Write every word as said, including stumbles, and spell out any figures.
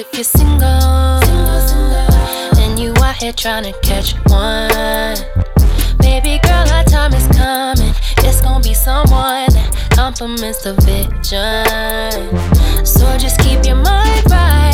if you're single, single, single, and you out here trying to catch one. Baby girl, our time is coming. It's gonna be someone that compliments the vision. So just keep your mind right.